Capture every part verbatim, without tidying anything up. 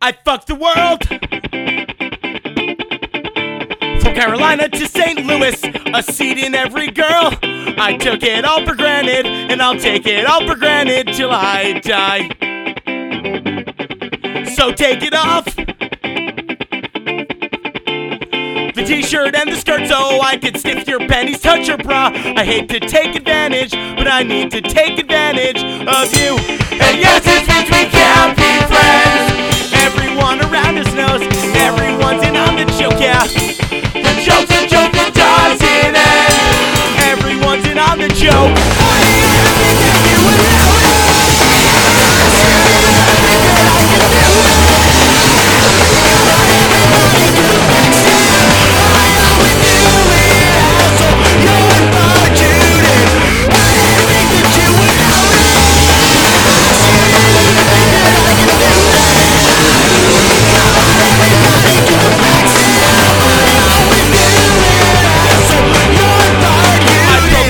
I fucked the world. From Carolina to Saint Louis, a seat in every girl. I took it all for granted, and I'll take it all for granted till I die. So take it off, the t-shirt and the skirt, so I could sniff your panties, touch your bra. I hate to take advantage, but I need to take advantage of you. And yes, it means we can't be friends. Everyone around us knows everyone's in on the joke, yeah. The joke's a joke that doesn't end. Everyone's in on the joke.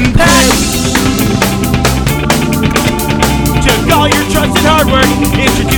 All your trust and hard work, introduce